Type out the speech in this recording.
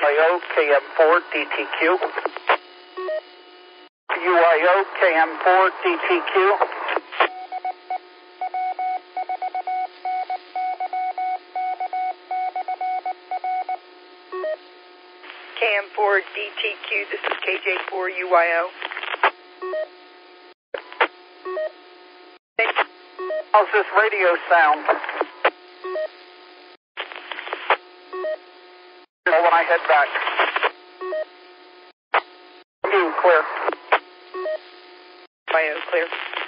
UIO KM4 DTQ. UIO KM4 DTQ. KM4 DTQ, this is KJ4 UIO. How's this radio sound? When I head back. Clear. UIO, clear.